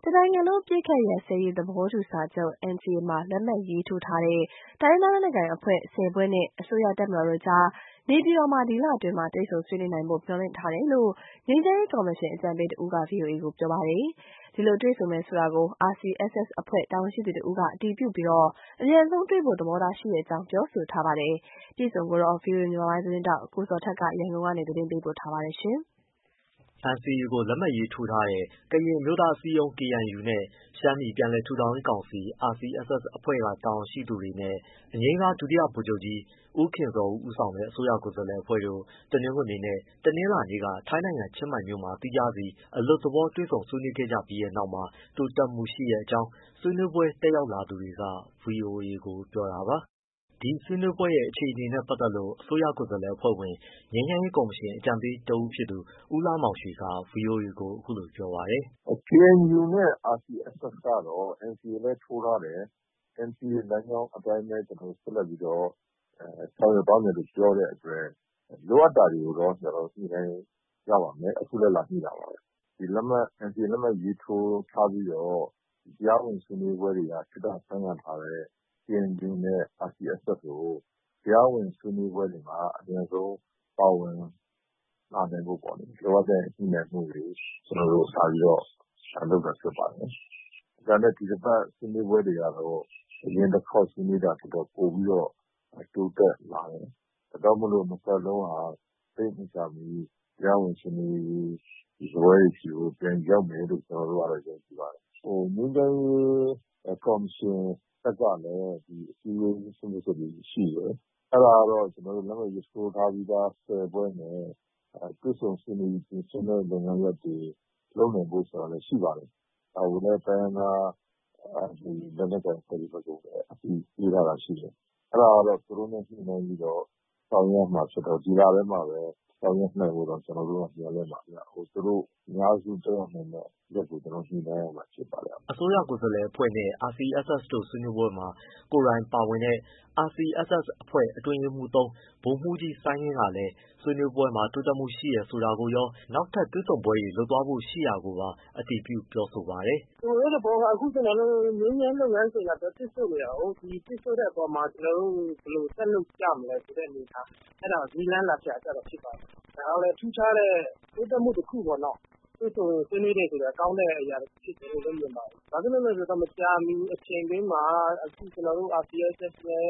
တနိုင်ငံလုံးအပစ်အခတ်ရပ်စဲရေးသဘောတူစာချုပ် NCA မှာလက်မှတ်ရေးထိုးထားတဲ့ တိုင်းရင်းသားလက်နက်ကိုင်အဖွဲ့10ဖွဲ့နဲ့အစိုးရတပ်မတော်တို့ကြား နေပြည်တော်မှာဒီလအတွင်းတွေ့ဆုံဆွေးနွေးနိုင်ဖို့မျှော်လင့်ထားတယ်လို့ ငြိမ်းချမ်းရေးကော်မရှင်အကြံပေးတဦးက VOA ကိုပြောပါတယ်။ ဒီလိုတွေ့ဆုံမယ်ဆိုတာကို RCSS အဖွဲ့တာဝန်ရှိသူတဦးကအတည်ပြုပြီး အမြန်ဆုံးတွေ့ဖို့သဘောထားရှိကြောင်းပြောဆိုထားပါတယ်။ ဒီအကြောင်း VOA မြန်မာပိုင်းသတင်းထောက် ကိုဇော်ထက်က ရန်ကုန်ကနေသတင်းပေးပို့ထားပါတယ်။ NCA ကိုလက်မှတ်ရေးထိုးထားတဲ့ ကရင်အမျိုးသားအစည်းအရုံး KNU နဲ့ ရှမ်းပြည်ပြန်လည်ထူထောင်ရေးကောင်စီ RCSS အဖွဲ့က တာဝန်ရှိသူတွေနဲ့ အငြိမ်းစား ဒုတိယဗိုလ်ချုပ်ကြီး ဦးခင်ဇော်ဦး ဦးဆောင်တဲ့ အစိုးရကိုယ်စားလှယ်အဖွဲ့တို့ တနင်္ဂနွေနဲ့ တနင်္လာနေ့က ထိုင်းနိုင်ငံ ချင်းမိုင်မြို့မှာ သီးခြားစီ အလွတ်သဘောတွေ့ဆုံဆွေးနွေးခဲ့ကြပြီးနောက်မှာ တိုးတက်မှုရှိကြောင်း ဆွေးနွေးပွဲတက်ရောက်လာသူတွေက ဗွီအိုအေကို ပြောတာပါ။ ဒီဆွေးနွေးပွဲရဲ့အခြေအနေနဲ့ပတ်သက်လို့ အစိုးရကိုယ်စားလှယ်အဖွဲ့ဝင် ငြိမ်းချမ်းရေးကော်မရှင်အကြံပေးတဦးဖြစ်သူ ဦးလှမောင်ရွှေက ဗွီအိုအေကို အခုလိုပြောပါတယ်။ “KNU နဲ့ RCSS ကတော့ NCA လည်းထိုးထားတယ်။ NCA လမ်းကြောင်းအတိုင်းပဲ ဆက်လက်ပြီးတော့ ဆောင်ရွက်သွားမယ်လို့ပြောတဲ့အတွက် လိုအပ်တာတွေကိုတော့ ညှိနှိုင်းကြပါမယ်။ အခုလည်းလာညှိတာပါပဲ။ NCA လက်မှတ်ရေးထိုးထားပြီးတော့ တရားဝင်ဆွေးနွေးပွဲတွေက ခေတ္တဆိုင်းငံ့ထားတဲ့ KNU နဲ့ RCSS ကို တရားဝင်ဆွေးနွေးပွဲတွေမှာ အမြန်ဆုံးပါဝင်လာနိုင်ဖို့ပေါ့လေ။ လိုအပ်တဲ့ညှိနှိုင်းမှုတွေ စပြီးတော့လုပ်တာဖြစ်ပါတယ်။ ဒါနဲ့ဒီတပတ်ဆွေးနွေးပွဲတွေကတော့ အရင်တခေါက်ဆွေးနွေးတာထက်တော့ ပိုပြီးတော့တိုးတက်လာတယ်။ ဒါကြောင့်မို့လို့နှစ်ဘက်လုံးဟာ သိပ်မကြာမီ တရားဝင်ဆွေးနွေးရေးစားပွဲတွေဆီကို ပြန်ရောက်မယ်လို့ ကျနော်တို့ကတော့ ယုံကြည်ပါတယ်။ ငြိမ်းချမ်းရေးကော်မရှင်ဘက်ကလည်း ဒီအစည်းအဝေးဆုံးဖြတ်ချက်တွေရှိတယ်။ အဲဒါကတော့ ကျနော်တို့လက်မှတ်ရေးထိုးထားပြီးသားဖွဲ့နဲ့ တွေ့ဆုံဆွေးနွေးရေးပြင်ဆင်တဲ့လုပ်ငန်းရပ်တွေလုပ်နိုင်ဖို့ဆိုတာလည်းရှိပါတယ်။ ဒါကိုလည်းတိုင်းရင်းသားလက်နက်ကိုင်အဖွဲ့တွေဘက်ကိုလည်းအသိပေးထားတာရှိတယ်။ အဲဒါကတော့သူတို့နဲ့ညှိနှိုင်းပြီးတော့ဆောင်ရွက်ရမှာဖြစ်တော့ ဒီလထဲမှာပဲဆောင်ရွက်နိုင်ဖို့တော့ ကျနော်တို့ကမျှော်လင့်ပါတယ်။ သူတို့အများစုတက်ရောက်နိုင်တဲ့ရက်ကို ညှိနှိုင်းရမှာဖြစ်ပါတယ်။ ” အစိုးရကိုယ်စားလှယ်အဖွဲ့နဲ့ RCSS တို့ဆွေးနွေးပွဲမှာ ကိုယ်တိုင်ပါဝင်တဲ့ RCSS အဖွဲ့အတွင်းရေးမှူး ဗိုလ်မှူးကြီးစိုင်းငင်းကလည်း ဆွေးနွေးပွဲမှာတိုးတက်မှုရှိတယ်ဆိုတာကိုရော နောက်ထပ်တွေ့ဆုံပွဲတွေလုပ်သွားဖို့ရှိတာကိုပါ အတည်ပြုပြောဆိုပါတယ်။ “အလုပ်သဘောက အခုကျနော်တို့ငြိမ်းချမ်းရေးလုပ်ငန်းစဉ်ကတစ်ဆို့နေတာကိုး။ ဒီတစ်ဆို့တဲ့အပေါ်မှာ ကျနော်တို့ဘယ်လိုဆက်လုပ်ကြမလဲဆိုတဲ့အနေအထား အဲဒါကိုနည်းလမ်းရှာကြတာဖြစ်ပါတယ်။ ဒါကလည်းထူးခြားတဲ့တိုးတက်မှုတစ်ခုပေါ့နော်။ တွေ့ဆုံဆွေးနွေးတယ်ဆိုတာကောင်းတဲ့အရာတစ်ခုဖြစ်တယ်လို့လည်းမြင်ပါတယ်။ ဘာဖြစ်လို့လဲဆိုတော့ မကြာမီအချိန်တွင်းမှာ အခုကျနော်တို့ RCSS နဲ့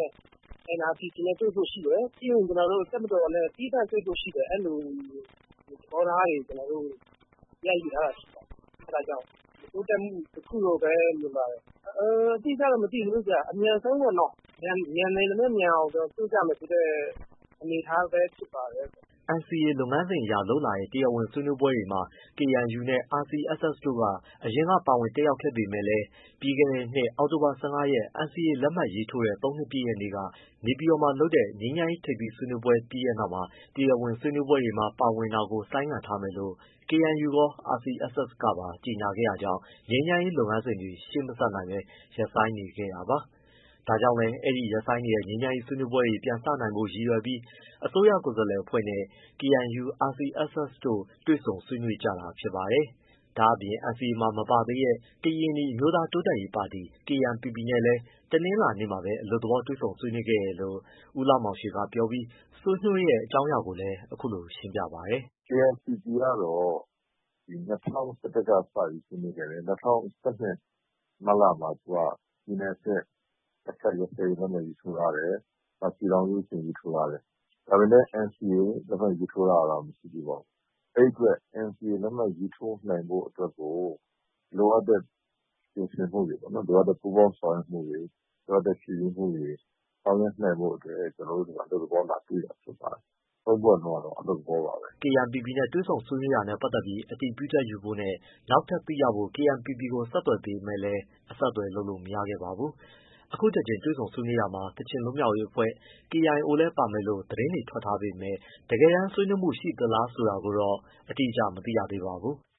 NRPC နဲ့တွေ့ဖို့ရှိတယ်။ ပြီးရင်ကျနော်တို့တပ်မတော်နဲ့သီးသန့်တွေ့ဖို့ရှိတယ်။ အဲလိုသဘောထားတွေကျနော်တို့ရယူထားတာရှိပါတယ်။ အဲဒါကြောင့်တိုးတက်မှုတစ်ခုလို့ပဲမြင်ပါတယ်။ အတိအကျတော့မသိဘူးဗျ။ အမြန်ဆုံးပေါ့နော်။ မြန်နိုင်သမျှမြန်အောင်တွေ့ကြမယ်ဆိုတဲ့အနေအထားပဲဖြစ်ပါတယ်။ ” NCA လုပ်ငန်းစဉ်အရလုပ်လာတဲ့ တရားဝင်ဆွေးနွေးပွဲတွေမှာ KNU နဲ့ RCSS တို့က အရင်ကပါဝင်တက်ရောက်ခဲ့ပေမဲ့လည်း ပြီးခဲ့တဲ့နှစ် အောက်တိုဘာ ၁၅ ရက် NCA လက်မှတ်ရေးထိုးတဲ့ ၃ နှစ်ပြည့်တဲ့နေ့က နေပြည်တော်မှာလုပ်တဲ့ ငြိမ်းချမ်းရေးထိပ်သီးဆွေးနွေးပွဲပြီးတဲ့နောက်မှာ တရားဝင်ဆွေးနွေးပွဲတွေမှာ ပါဝင်တာကို ဆိုင်းငံ့ထားမယ်လို့ KNU ရော RCSS ကပါ ကြေညာခဲ့တာကြောင့် ငြိမ်းချမ်းရေးလုပ်ငန်းစဉ်တွေ ရှေ့မဆက်နိုင်ဘဲ ရပ်ဆိုင်းနေခဲ့တာပါ။ ဒါကြောင့်လည်း အဲဒီရပ်ဆိုင်းနေတဲ့ ငြိမ်းချမ်းရေးဆွေးနွေးပွဲတွေ ပြန်စနိုင်ဖို့ရည်ရွယ်ပြီး အစိုးရကိုယ်စားလှယ်အဖွဲ့နဲ့ KNU၊ RCSS တို့ တွေ့ဆုံဆွေးနွေးကြတာဖြစ်ပါတယ်။ ဒါ့အပြင် NCA မှာမပါသေးတဲ့ ကရင်နီအမျိုးသားတိုးတက်ရေးပါတီ KNPP နဲ့လည်း တနင်္လာနေ့မှာပဲ အလွတ်သဘောတွေ့ဆုံဆွေးနွေးခဲ့တယ်လို့ ဦးလှမောင်ရွှေကပြောပြီး ဆွေးနွေးတဲ့အကြောင်းအရာကိုလည်း အခုလိုရှင်းပြပါတယ်။ “KNPP ကတော့ ၂၀၁၁ ကစပြီးဆွေးနွေးခဲ့တယ်။ ၂၀၁၂ မတ်လမှာသူက ပြည်နယ်အဆင့်အပစ်အခတ်ရပ်စဲရေးလက်မှတ်ရေးထိုးထားတယ်။ ပြည်ထောင်စုအဆင့်ရေးထိုးထားတယ်။ ဒါပေမဲ့ NCA လက်မှတ်ရေးထိုးထားတာတော့မရှိသေးပါဘူး။ အဲဒီအတွက် NCA လက်မှတ်ရေးထိုးနိုင်ဖို့အတွက်ကို လိုအပ်တဲ့ပြင်ဆင်မှုတွေပေါ့နော်။ လိုအပ်တဲ့ပူးပေါင်းဆောင်ရွက်မှုတွေ လိုအပ်တဲ့ဖြည့်ဆည်းမှုတွေဆောင်ရွက်နိုင်ဖို့အတွက် ကျနော်တို့ဒီမှာအလွတ်သဘောလာတွေ့တာဖြစ်ပါတယ်။ ၃ ဖွဲ့လုံးကတော့ အလွတ်သဘောပါပဲ။ ” KNPP နဲ့တွေ့ဆုံဆွေးနွေးတာနဲ့ပတ်သက်ပြီး အတည်ပြုချက်ယူဖို့နဲ့ နောက်ထပ်သိရဖို့ KNPP ကိုဆက်သွယ်ပေမဲ့လည်း အဆက်အသွယ်လုပ်လို့မရခဲ့ပါဘူး။ အခုတကြိမ်တွေ့ဆုံဆွေးနွေးတာမှာ ကချင်လွတ်မြောက်ရေးအဖွဲ့ KIO လည်းပါမယ်လို့ သတင်းတွေထွက်ထားပေမဲ့ တကယ်တမ်းဆွေးနွေးမှုရှိသလားဆိုတာကိုတော့ အတိအကျမသိရသေးပါဘူး။